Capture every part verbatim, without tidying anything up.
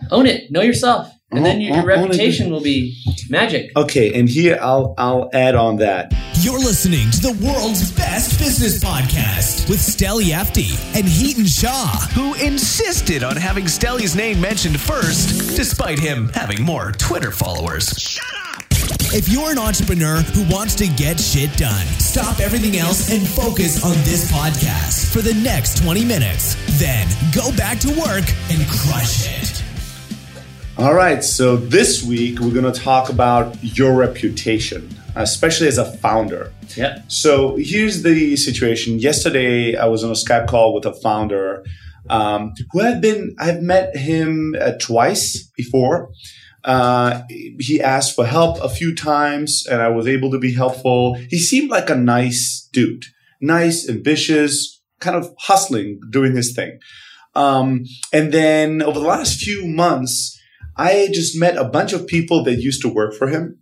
Own it. Know yourself. And Oh, then your, oh, your own it. reputation will be magic. Okay, and here I'll I'll add on that. You're listening to the world's best business podcast with Steli Efti and Heaton Shaw, who insisted on having Steli's name mentioned first, despite him having more Twitter followers. Shut up! If you're an entrepreneur who wants to get shit done, stop everything else and focus on this podcast for the next twenty minutes. Then go back to work and crush it. All right, so this week we're going to talk about your reputation, especially as a founder. Yeah. So here's the situation. Yesterday, I was on a Skype call with a founder um, who I've been, I've met him uh, twice before. Uh, he asked for help a few times and I was able to be helpful. He seemed like a nice dude, nice, ambitious, kind of hustling, doing his thing. Um, and then over the last few months, I just met a bunch of people that used to work for him.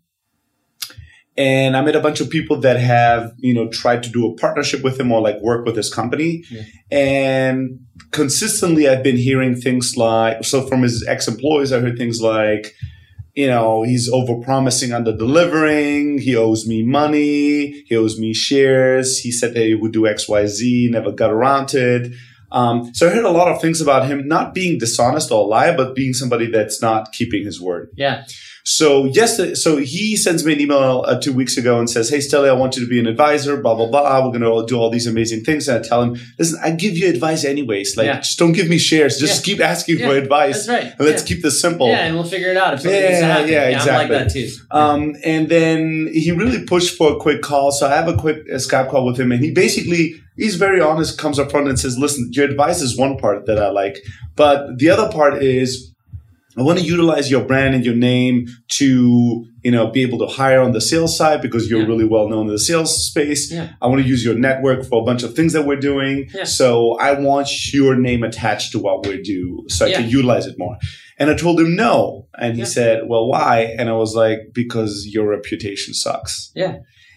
And I met a bunch of people that have, you know, tried to do a partnership with him or like work with his company. Yeah. And consistently I've been hearing things like, so from his ex-employees, I heard things like, you know, he's overpromising, under-delivering. He owes me money. He owes me shares. He said that he would do X, Y, Z, never got around to it. Um, so I heard a lot of things about him not being dishonest or a liar, but being somebody that's not keeping his word. Yeah. So yesterday, so he sends me an email uh, two weeks ago and says, "Hey, Steli, I want you to be an advisor, blah, blah, blah. We're going to do all these amazing things." And I tell him, "Listen, I give you advice anyways. Like, yeah. just don't give me shares. Just yeah. keep asking yeah. for advice. That's right. And let's yeah. keep this simple." Yeah, and we'll figure it out if something yeah, needs to happen. Yeah, yeah, exactly. I'm like that too. Um, and then he really pushed for a quick call. So I have a quick uh, Skype call with him. And he basically, he's very honest, comes up front and says, "Listen, your advice is one part that I like. But the other part is, I want to utilize your brand and your name to, you know, be able to hire on the sales side because you're yeah. really well known in the sales space. Yeah. I want to use your network for a bunch of things that we're doing. Yeah. So I want your name attached to what we do so I yeah. can utilize it more." And I told him no. And he yeah. said, "Well, why?" And I was like, "Because your reputation sucks." Yeah.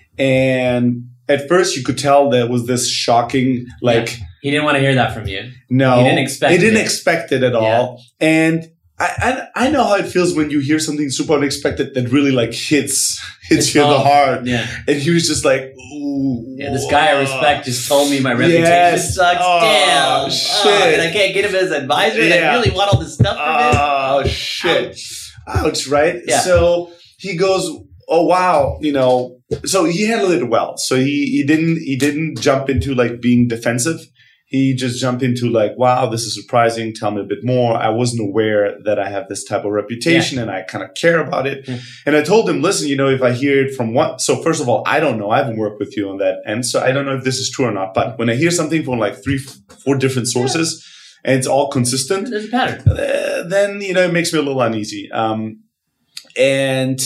And at first you could tell there was this shocking, like. Yeah. He didn't want to hear that from you. No. He didn't expect it. He didn't it. expect it at yeah. all. And I, I I know how it feels when you hear something super unexpected that really like hits hits it's you in the hard. heart. Yeah. And he was just like, ooh. Yeah, this guy I respect just told me my reputation yes. sucks. Oh, Damn. shit. Oh, and I can't get him as an advisor and yeah. I really want all this stuff from him. Oh, shit. Ouch. Ouch, right? Yeah. So he goes, "Oh, wow. You know," so he handled it well. So he, he didn't he didn't jump into like being defensive. He just jumped into like, "Wow, this is surprising. Tell me a bit more. I wasn't aware that I have this type of reputation yeah. and I kind of care about it." Yeah. And I told him, "Listen, you know, if I hear it from one, so first of all, I don't know. I haven't worked with you on that. And so I don't know if this is true or not. But when I hear something from like three, four different sources yeah. and it's all consistent, there's a pattern. Uh, then, you know, it makes me a little uneasy." Um, and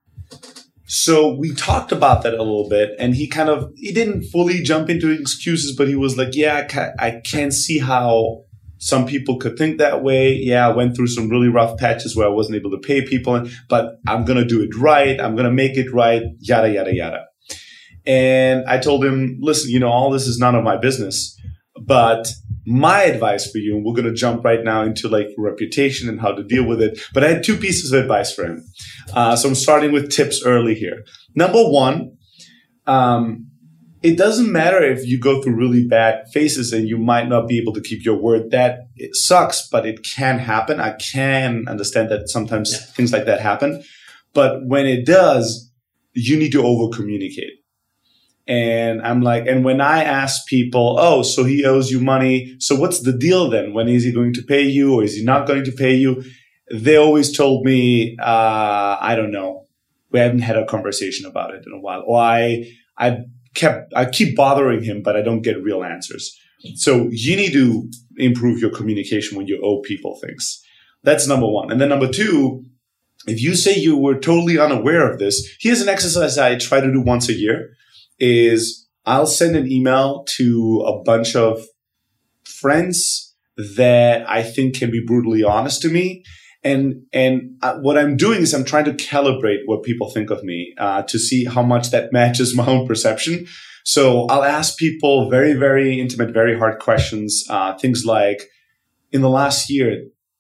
so we talked about that a little bit, and he kind of, he didn't fully jump into excuses, but he was like, "Yeah, I can, I can see how some people could think that way. Yeah, I went through some really rough patches where I wasn't able to pay people, but I'm going to do it right. I'm going to make it right, yada, yada, yada." And I told him, "Listen, you know, all this is none of my business, but my advice for you," and we're going to jump right now into like reputation and how to deal with it. But I had two pieces of advice for him. Uh, so I'm starting with tips early here. Number one, um, it doesn't matter if you go through really bad phases and you might not be able to keep your word. That it sucks, but it can happen. I can understand that sometimes yeah. things like that happen. But when it does, you need to over communicate. And I'm like, and when I ask people, "Oh, so he owes you money. So what's the deal then? When is he going to pay you or is he not going to pay you?" They always told me, uh, "I don't know. We haven't had a conversation about it in a while." Or I, I kept, I keep bothering him, but I don't get real answers. So you need to improve your communication when you owe people things. That's number one. And then number two, if you say you were totally unaware of this, here's an exercise I try to do once a year. Is I'll send an email to a bunch of friends that I think can be brutally honest to me. And and what I'm doing is I'm trying to calibrate what people think of me uh, to see how much that matches my own perception. So I'll ask people very, very intimate, very hard questions. Uh, things like, in the last year,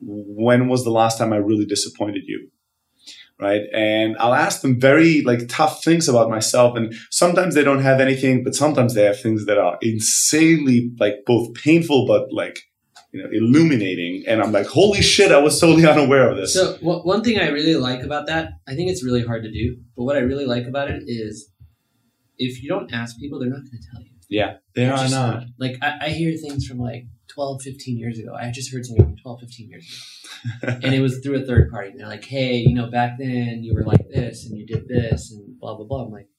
when was the last time I really disappointed you? Right. And I'll ask them very like tough things about myself. And sometimes they don't have anything, but sometimes they have things that are insanely like both painful, but like, you know, illuminating. And I'm like, holy shit, I was totally unaware of this. So w- one thing I really like about that, I think it's really hard to do, but what I really like about it is if you don't ask people, they're not going to tell you. Yeah, they are just, not. Like I, I hear things from like twelve, fifteen years ago. I just heard something from twelve, fifteen years ago. And it was through a third party. And they're like, hey, you know, back then you were like this and you did this and blah, blah, blah. I'm like,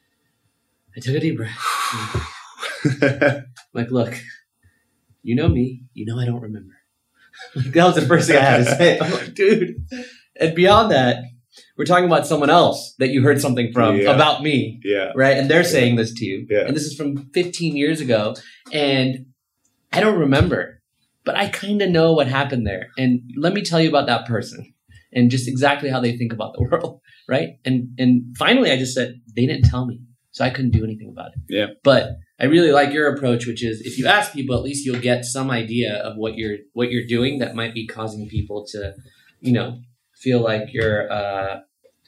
I took a deep breath. I'm like, look, you know me. You know I don't remember. Like, that was the first thing I had to say. I'm like, dude. And beyond that, we're talking about someone else that you heard something from Yeah. about me. Yeah. Right? And they're saying this to you. Yeah. And this is from fifteen years ago. And I don't remember, but I kind of know what happened there. And let me tell you about that person and just exactly how they think about the world. Right? And and finally, I just said, they didn't tell me. So I couldn't do anything about it. Yeah. But I really like your approach, which is if you ask people, at least you'll get some idea of what you're what you're doing that might be causing people to, you know, feel like you're uh,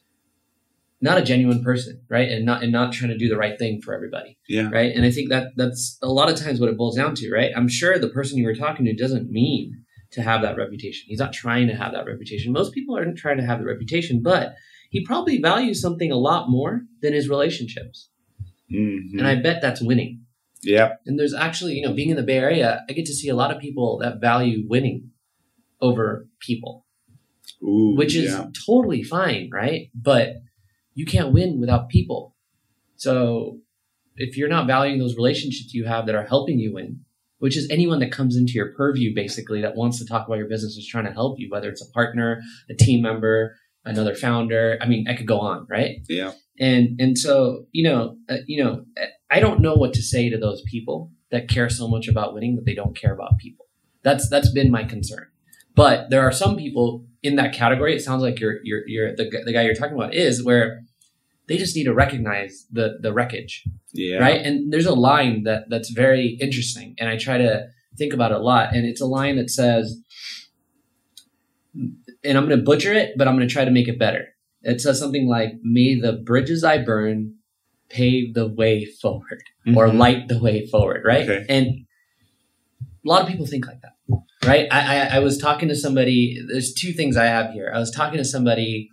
not a genuine person, right? And not and not trying to do the right thing for everybody. Yeah. Right. And I think that that's a lot of times what it boils down to, right? I'm sure the person you were talking to doesn't mean to have that reputation. He's not trying to have that reputation. Most people aren't trying to have the reputation, but he probably values something a lot more than his relationships. Mm-hmm. And I bet that's winning. Yeah. And there's actually, you know, being in the Bay Area, I get to see a lot of people that value winning over people, Ooh, which is yeah. totally fine, right? But you can't win without people. So if you're not valuing those relationships you have that are helping you win, which is anyone that comes into your purview, basically, that wants to talk about your business, is trying to help you, whether it's a partner, a team member, another founder. I mean, I could go on, right? Yeah. And and so, you know, uh, you know, I don't know what to say to those people that care so much about winning that they don't care about people. That's that's been my concern. But there are some people in that category. It sounds like you're you're you're the the guy you're talking about is where they just need to recognize the the wreckage, Yeah. right? And there's a line that that's very interesting, and I try to think about it a lot. And it's a line that says, and I'm going to butcher it, but I'm going to try to make it better. It says something like, may the bridges I burn pave the way forward, mm-hmm. or light the way forward, right? Okay. And a lot of people think like that, right? I, I, I was talking to somebody, there's two things I have here. I was talking to somebody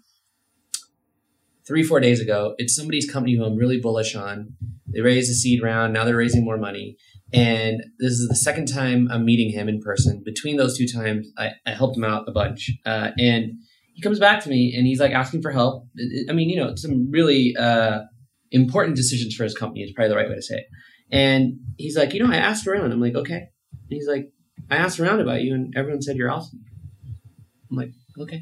three, four days ago. It's somebody's company who I'm really bullish on. They raised a seed round. Now they're raising more money. And this is the second time I'm meeting him in person. Between those two times, I, I helped him out a bunch. Uh, and he comes back to me and he's like asking for help. I mean, you know, some really uh, important decisions for his company is probably the right way to say it. And he's like, you know, I asked around. I'm like, okay. And he's like, I asked around about you and everyone said you're awesome. I'm like, okay.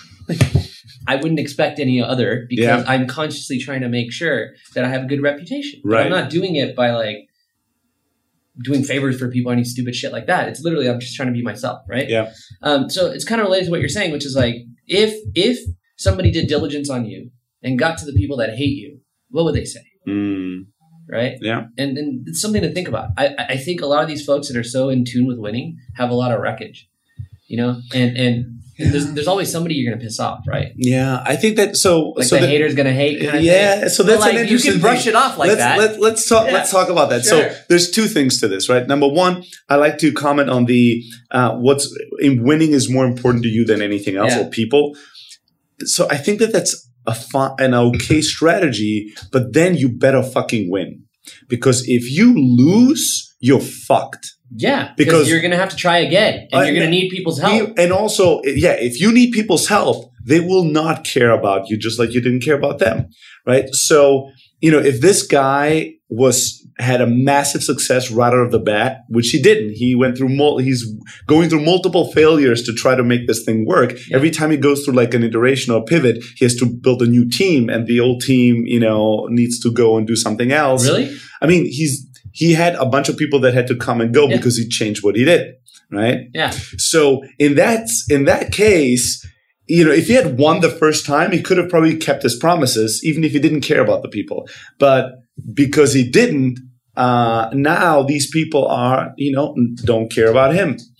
I wouldn't expect any other because Yeah. I'm consciously trying to make sure that I have a good reputation. But Right. I'm not doing it by like doing favors for people or any stupid shit like that. It's literally, I'm just trying to be myself, right? Yeah. Um, so it's kind of related to what you're saying, which is like, if if somebody did diligence on you and got to the people that hate you, what would they say? Mm. Right? Yeah. And, and it's something to think about. I, I think a lot of these folks that are so in tune with winning have a lot of wreckage, you know? And and Yeah. there's there's always somebody you're going to piss off, right? Yeah. I think that so. Like so the that, hater's going to hate. Kind of yeah. thing. So But that's like, an interesting you can brush thing. it off like let's, that. Let, let's talk. Yeah. Let's talk about that. Sure. So there's two things to this, right? Number one, I like to comment on the uh, what's in winning is more important to you than anything else, Yeah. or people. So I think that that's a fun, an okay strategy, but then you better fucking win, because if you lose, you're fucked. Yeah, Because- because you're going to have to try again, and Uh, you're going to need people's help. And also, yeah, if you need people's help, they will not care about you just like you didn't care about them, right? So, you know, if this guy was had a massive success right out of the bat, which he didn't, he went through mul- he's going through multiple failures to try to make this thing work. Yeah. Every time he goes through like an iteration or pivot, he has to build a new team, and the old team, you know, needs to go and do something else. Really? I mean, he's he had a bunch of people that had to come and go Yeah. because he changed what he did, right? Yeah. So in that in that case, you know, if he had won the first time, he could have probably kept his promises, even if he didn't care about the people. But because he didn't, uh, now these people are, you know, don't care about him.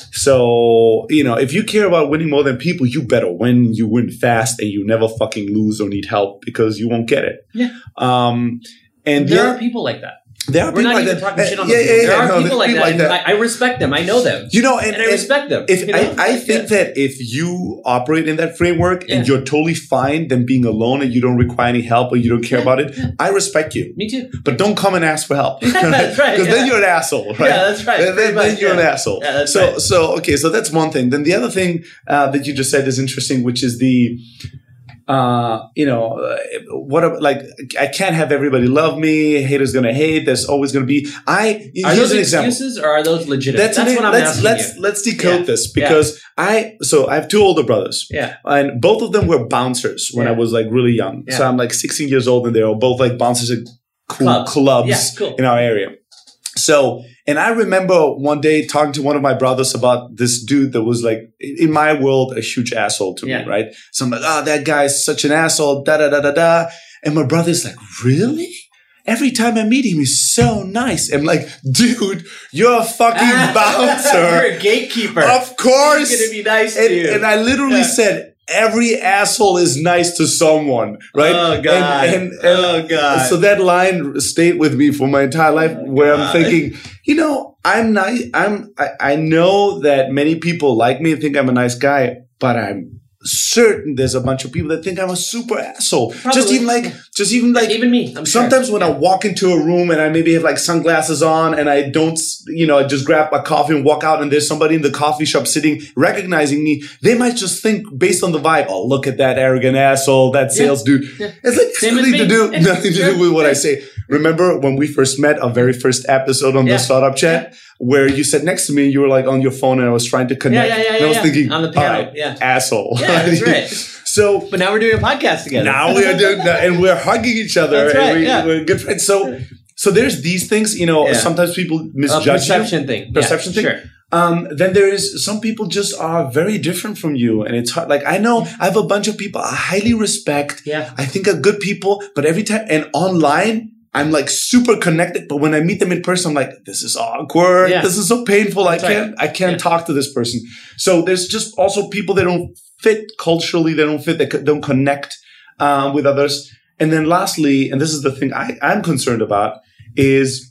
So, you know, if you care about winning more than people, you better win. You win fast and you never fucking lose or need help because you won't get it. Yeah. Um, and there the, are people like that. There are We're people not like even that. talking shit on yeah, them. yeah, yeah, There are no, people like people that. like and that. I, I respect them. I know them. You know, and, and I and respect them. If you know? I, I Like, think yeah. that if you operate in that framework Yeah. and you're totally fine then being alone and you don't require any help or you don't care Yeah, about it, yeah. I respect you. Me too. But don't come and ask for help. That's right. Because yeah. then you're an asshole, right? Yeah, that's right. Then, then, Pretty then much, you're yeah. an asshole. Yeah, that's so, right. so okay, so that's one thing. Then the other thing uh, that you just said is interesting, which is the, uh, you know, uh, what a- like I can't have everybody love me. Haters gonna hate. There's always gonna be. I Are here's those an example. excuses or are those legitimate? That's, That's, an, what I'm let's, asking let's, you. Let's decode Yeah. this because I, so I have two older brothers Yeah. and both of them were bouncers when Yeah. I was like really young. So Yeah. I'm like sixteen years old and they were both like bouncers at cool Clubs. clubs Yeah, cool. in our area. So, and I remember one day talking to one of my brothers about this dude that was like, in my world, a huge asshole to Yeah. me, right? So I'm like, oh, that guy's such an asshole, da da da da da. And my brother's like, really? Every time I meet him, he's so nice. I'm like, dude, you're a fucking bouncer. You're a gatekeeper. Of course. He's gonna be nice and, to you. and I literally Yeah. said, every asshole is nice to someone, right? Oh God. And, and, and oh God. so that line stayed with me for my entire life, Oh, where I'm God. thinking, you know, I'm nice. I'm. I, I know that many people like me and think I'm a nice guy, but I'm certain there's a bunch of people that think I'm a super asshole. Just Probably. even like, just even like, even me. I'm sometimes sure. when I walk into a room and I maybe have like sunglasses on and I don't, you know, I just grab a coffee and walk out and there's somebody in the coffee shop sitting, recognizing me, they might just think based on the vibe, oh, look at that arrogant asshole, that sales dude. Yeah. It's like Same as nothing to me. do, Yeah. nothing to Sure. do with what I Yeah. say. Remember when we first met, our very first episode on Yeah. the startup chat, where you sat next to me and you were like on your phone and I was trying to connect. Yeah, yeah, yeah, and I was yeah. thinking, On the all piano, right, yeah. asshole. Yeah, that's right. So But now we're doing a podcast together. now we are doing that, and we're hugging each other. That's right, and we, yeah. We're good friends. So, so there's these things. You know, Yeah. sometimes people a misjudge you. perception thing. Perception yeah, thing. Sure. Um, then there is some people just are very different from you, and it's hard. Like I know I have a bunch of people I highly respect. Yeah. I think are good people, but every time and online. I'm like super connected, but when I meet them in person, I'm like, this is awkward. Yeah. This is so painful. That's I right. can't, I can't Yeah. talk to this person. So there's just also people that don't fit culturally. They don't fit. They co- don't connect um, with others. And then lastly, and this is the thing I, I'm concerned about is,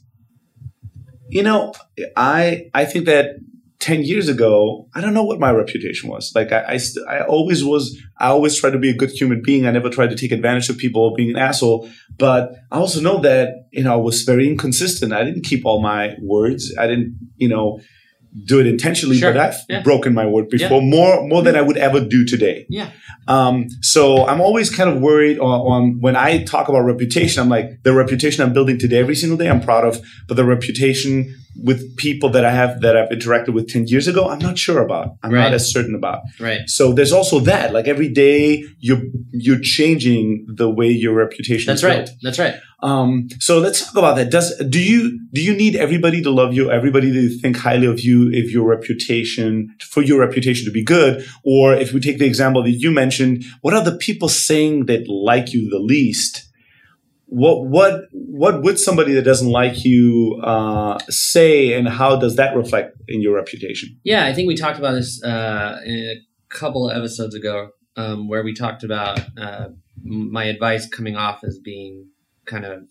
you know, I, I think that ten years ago, I don't know what my reputation was. Like I, I, st- I always was, I always tried to be a good human being. I never tried to take advantage of people being an asshole. But I also know that, you know, I was very inconsistent. I didn't keep all my words. I didn't, you know, do it intentionally, Sure. but I've Yeah. broken my word before more, more than I would ever do today. Yeah. Um, so I'm always kind of worried on, on when I talk about reputation, I'm like, the reputation I'm building today, every single day, I'm proud of, but the reputation with people that I have, that I've interacted with ten years ago, I'm not sure about. I'm Right. not as certain about. Right. So there's also that, like every day you're, you're changing the way your reputation That's is right. built. That's right. Um, so let's talk about that. Does, do you, do you need everybody to love you, everybody to think highly of you if your reputation, for your reputation to be good? Or if we take the example that you mentioned, what are the people saying that like you the least? What, what, what would somebody that doesn't like you, uh, say, and how does that reflect in your reputation? Yeah, I think we talked about this uh, in a couple of episodes ago, um, where we talked about uh, my advice coming off as being kind of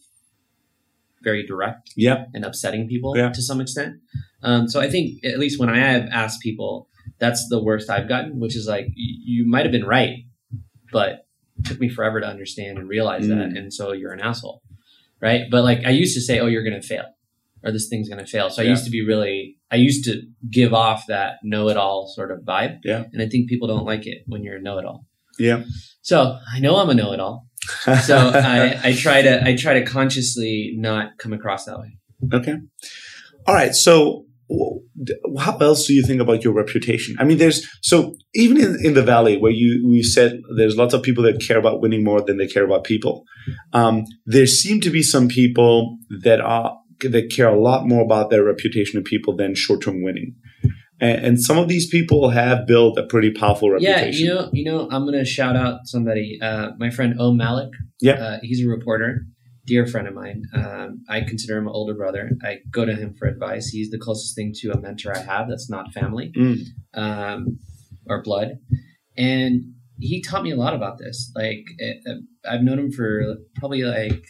very direct Yeah. and upsetting people Yeah. to some extent. Um, so I think at least when I have asked people, that's the worst I've gotten, which is like, y- you might have been right, but it took me forever to understand and realize Mm. that. And so you're an asshole. Right. But like I used to say, oh, you're going to fail or this thing's going to fail. So I Yeah. used to be really, I used to give off that know-it-all sort of vibe. Yeah. And I think people don't like it when you're a know-it-all. Yeah. So I know I'm a know-it-all. So I, I try to, I try to consciously not come across that way. Okay. All right. So w- d- how else do you think about your reputation? I mean, there's, so even in, in the Valley where you, we said there's lots of people that care about winning more than they care about people. Um, there seem to be some people that are, that care a lot more about their reputation of people than short-term winning. And, and some of these people have built a pretty powerful Yeah. reputation. You know, you know, I'm going to shout out somebody, uh, my friend O Malik. Yeah. Uh, he's a reporter. dear friend of mine. Um, I consider him an older brother. I go to him for advice. He's the closest thing to a mentor I have that's not family Mm. um, or blood. And he taught me a lot about this. Like, uh, I've known him for probably like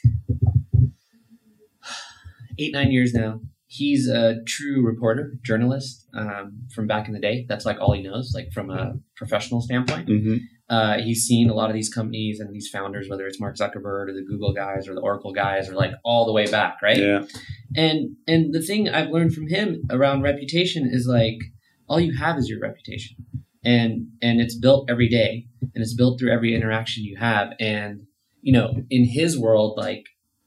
eight, nine years now. He's a true reporter, journalist um, from back in the day. That's like all he knows, like from a professional standpoint. Mm-hmm. Uh, he's seen a lot of these companies and these founders, whether it's Mark Zuckerberg or the Google guys or the Oracle guys, or like all the way back, right? Yeah. And and the thing I've learned from him around reputation is like all you have is your reputation, and and it's built every day, and it's built through every interaction you have. And you know, in his world, like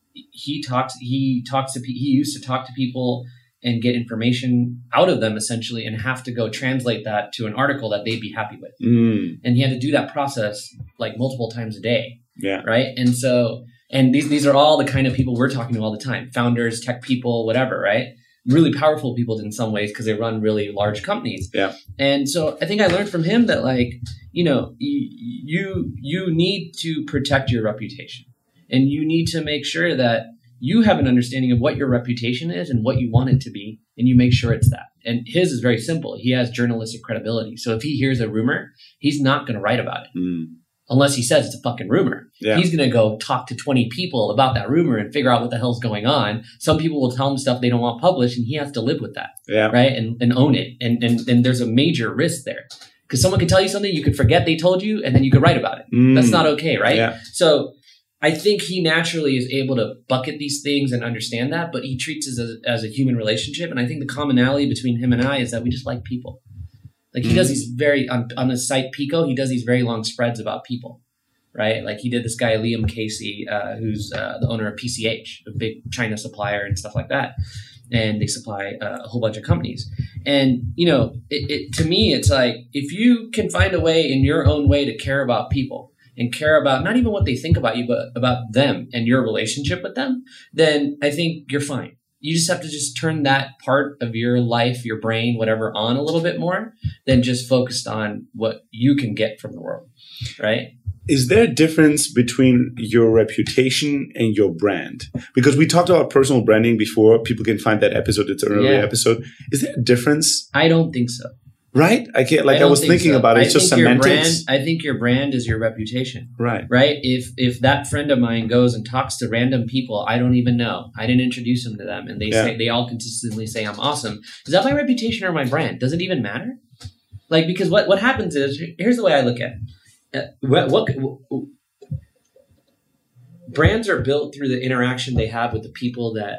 he talks, he talks to pe- he used to talk to people and get information out of them essentially, and have to go translate that to an article that they'd be happy with. Mm. And he had to do that process like multiple times a day. Yeah. Right. And so, and these, these are all the kind of people we're talking to all the time, founders, tech people, whatever, right? Really powerful people in some ways because they run really large companies. Yeah. And so I think I learned from him that like, you know, you, you, you need to protect your reputation, and you need to make sure that you have an understanding of what your reputation is and what you want it to be, and you make sure it's that. And his is very simple. He has journalistic credibility. So if he hears a rumor, he's not going to write about it. Mm. Unless he says it's a fucking rumor. Yeah. He's going to go talk to twenty people about that rumor and figure out what the hell's going on. Some people will tell him stuff they don't want published, and he has to live with that. Yeah. Right. And, and own it. And, and, and there's a major risk there, because someone could tell you something, you could forget they told you, and then you could write about it. Mm. That's not okay. Right. Yeah. So I think he naturally is able to bucket these things and understand that, but he treats it as a, as a human relationship. And I think the commonality between him and I is that we just like people. Like he Mm-hmm. does these very, on, on the site Pico, he does these very long spreads about people, right? Like he did this guy, Liam Casey, uh, who's uh, the owner of P C H, a big China supplier and stuff like that. And they supply uh, a whole bunch of companies. And, you know, it, it, to me, it's like, if you can find a way in your own way to care about people, and care about not even what they think about you, but about them and your relationship with them, then I think you're fine. You just have to just turn that part of your life, your brain, whatever, on a little bit more than just focused on what you can get from the world, right? Is there a difference between your reputation and your brand? Because we talked about personal branding before. People can find that episode. It's an earlier Yeah. episode. Is there a difference? I don't think so. Right? I can't, like I, don't was think thinking so. about it. I It's just think your semantics. brand, I think your brand is your reputation. Right. Right? If if that friend of mine goes and talks to random people I don't even know, I didn't introduce them to them, and they Yeah. say they all consistently say I'm awesome, is that my reputation or my brand? Does it even matter? Like, because what, what happens is, here's the way I look at it. Uh, what, what, what brands are built through the interaction they have with the people that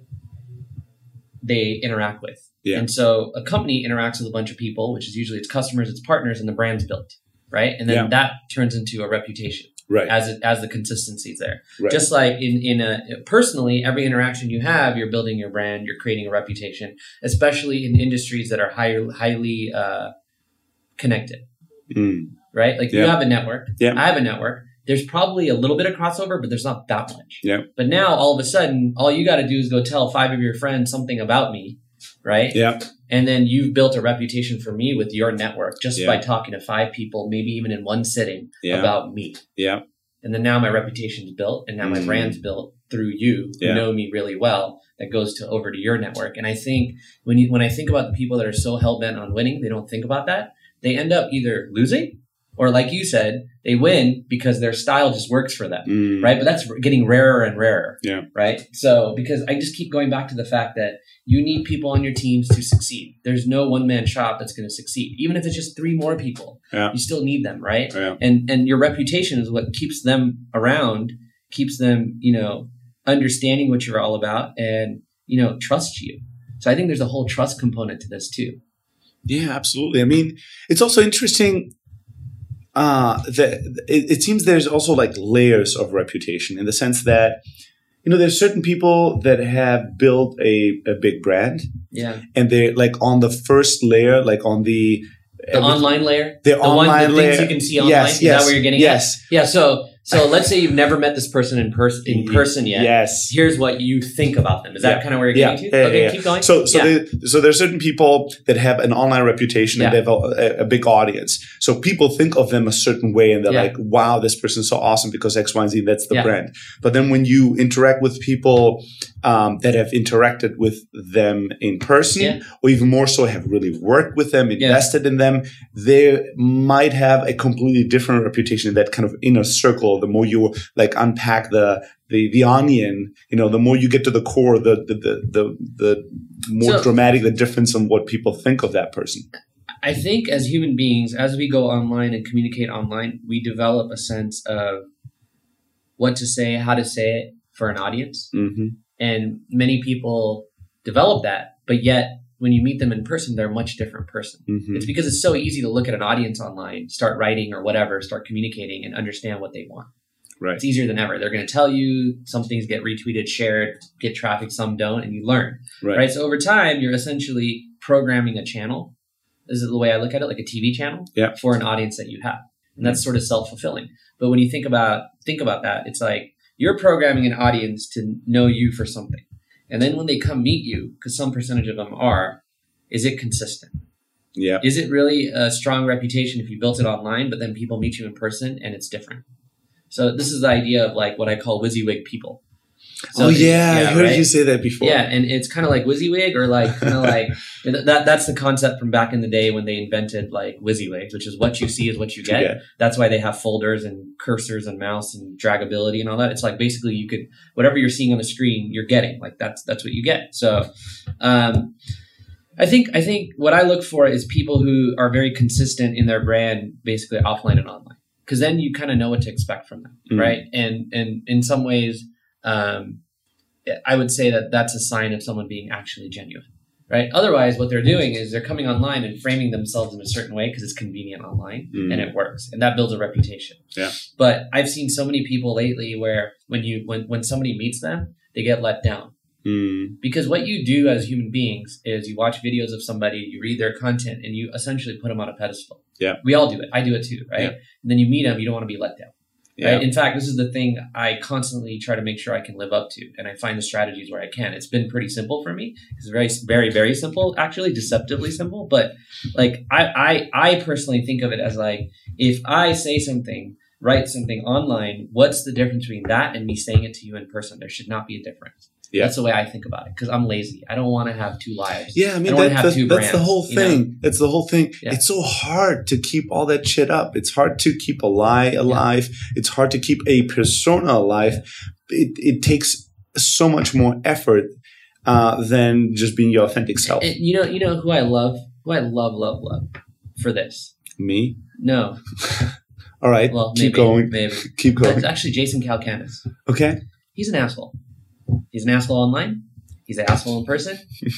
they interact with. Yeah. And so a company interacts with a bunch of people, which is usually its customers, its partners, and the brand's built, right? And then Yeah. that turns into a reputation Right. as it, as the consistency's there. Right. Just like in in a personally, every interaction you have, you're building your brand, you're creating a reputation, especially in industries that are high, highly uh, connected, Mm. right? Like you Yeah. have a network, Yeah. I have a network. There's probably a little bit of crossover, but there's not that much. Yeah. But now all of a sudden, all you got to do is go tell five of your friends something about me, right? Yeah. And then you've built a reputation for me with your network just Yeah. by talking to five people, maybe even in one sitting, Yeah. about me. Yeah. And then now my reputation's built, and now my Mm. brand's built through you who Yeah. know me really well. That goes to over to your network. And I think when you when I think about the people that are so hell bent on winning, they don't think about that. They end up either losing, or like you said, they win because their style just works for them. Mm. Right. But that's getting rarer and rarer. Yeah. Right. So, because I just keep going back to the fact that you need people on your teams to succeed. There's no one man shop that's going to succeed. Even if it's just three more people, Yeah. you still need them. Right. Yeah. And, and your reputation is what keeps them around, keeps them, you know, understanding what you're all about and, you know, trust you. So I think there's a whole trust component to this too. Yeah, absolutely. I mean, it's also interesting uh, that it, it seems there's also like layers of reputation in the sense that, you know, there's certain people that have built a, a big brand Yeah. and they're like on the first layer, like on the, The online layer, the the one, online the layer. things you can see online. Yes, Is yes, that where you're getting yes. at? Yeah. So So let's say you've never met this person in person in person yet. Yes. Here's what you think about them. Is that Yeah. kind of where you're Yeah. getting to? Yeah, okay, yeah, yeah. keep going. So, so, Yeah. they, so there's certain people that have an online reputation and Yeah. they have a, a big audience. So people think of them a certain way and they're Yeah. like, wow, this person's so awesome because X, Y, and Z, that's the Yeah. brand. But then when you interact with people um, that have interacted with them in person, Yeah. or even more so have really worked with them, invested in them, they might have a completely different reputation in that kind of inner circle. The more you like unpack the the the onion, you know, the more you get to the core, the the the the, the more So- dramatic the difference on what people think of that person. I think as human beings, as we go online and communicate online, we develop a sense of what to say, how to say it for an audience. Mm-hmm. And many people develop that, but yet when you meet them in person, they're a much different person. Mm-hmm. It's because it's so easy to look at an audience online, start writing or whatever, start communicating and understand what they want. Right. It's easier than ever. They're going to tell you, some things get retweeted, shared, get traffic, some don't, and you learn. Right. Right. So over time, you're essentially programming a channel. This is the way I look at it, like a T V channel Yeah. for an audience that you have. And that's sort of self-fulfilling. But when you think about think about that, it's like you're programming an audience to know you for something. And then when they come meet you, because some percentage of them are, is it consistent? Yeah. Is it really a strong reputation if you built it online, but then people meet you in person and it's different? So this is the idea of like what I call WYSIWYG people. So oh the- yeah, I heard right? you say that before. Yeah, and it's kind of like WYSIWYG, or like kind of like that. That's the concept from back in the day when they invented like WYSIWYG, which is what you see is what you get. Yeah. That's why they have folders and cursors and mouse and dragability and all that. It's like basically you could whatever you're seeing on the screen, you're getting. Like that's that's what you get. So, um, I think I think what I look for is people who are very consistent in their brand, basically offline and online, because then you kind of know what to expect from them, Mhm. right? And and in some ways. Um, I would say that that's a sign of someone being actually genuine, right? Otherwise, what they're doing is they're coming online and framing themselves in a certain way because it's convenient online Mm. and it works, and that builds a reputation. Yeah. But I've seen so many people lately where when you when when somebody meets them, they get let down Mm. because what you do as human beings is you watch videos of somebody, you read their content, and you essentially put them on a pedestal. Yeah. We all do it. I do it too, right? Yeah. And then you meet them, you don't want to be let down. Yeah. Right? In fact, this is the thing I constantly try to make sure I can live up to, and I find the strategies where I can. It's been pretty simple for me. It's very, very, very simple, actually, deceptively simple. But like, I, I, I personally think of it as like, if I say something, write something online, what's the difference between that and me saying it to you in person? There should not be a difference. Yeah. That's the way I think about it because I'm lazy. I don't want to have two lives. Yeah, I mean I don't wanna that, have that's, two that's the brands, whole you know? thing. That's the whole thing. Yeah. It's so hard to keep all that shit up. It's hard to keep a lie alive. It's hard to keep a persona alive. It it takes so much more effort uh, than just being your authentic self. And you know, you know who I love, who I love, love, love for this. Me. No, All right. well, keep maybe, going. maybe. Keep It's going. actually Jason Calacanis. Okay. He's an asshole. He's an asshole online. He's an asshole in person.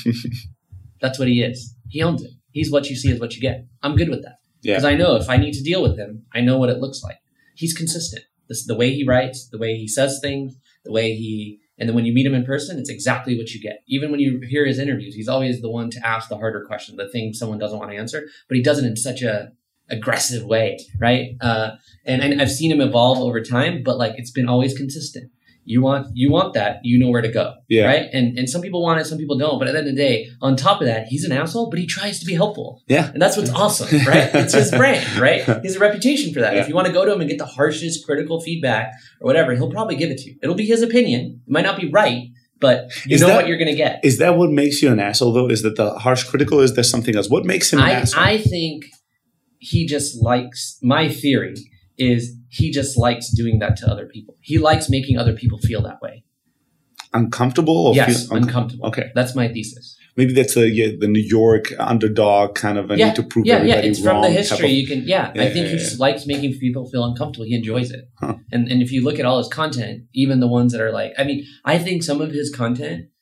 That's what he is. He owns it. He's what you see is what you get. I'm good with that. Yeah. Because I know if I need to deal with him, I know what it looks like. He's consistent. This the way he writes, the way he says things, the way he and then when you meet him in person, it's exactly what you get. Even when you hear his interviews, he's always the one to ask the harder question, the thing someone doesn't want to answer, but he does it in such a aggressive way, right? Uh, and, and I've seen him evolve over time, but like it's been always consistent. You want you want that, you know where to go, Yeah. right? And and some people want it, some people don't. But at the end of the day, on top of that, he's an asshole, but he tries to be helpful. Yeah. And that's what's awesome, right? It's his brand, right? He has a reputation for that. Yeah. If you want to go to him and get the harshest critical feedback or whatever, he'll probably give it to you. It'll be his opinion. It might not be right, but you Is know that- what you're going to get. Is that what makes you an asshole, though? Is that the harsh critical? Is there something else? What makes him an I, asshole? I think he just likes, my theory is he just likes doing that to other people. He likes making other people feel that way. Uncomfortable? Or Yes, feel uncomfortable. Okay. That's my thesis. Maybe that's a, yeah, the New York underdog kind of, I yeah, need to prove yeah, yeah. everybody It's wrong. from the type history. of- You can, yeah. Yeah, I think yeah, he yeah. likes making people feel uncomfortable. He enjoys it. Huh. And and if you look at all his content, even the ones that are like, I mean, I think some of his content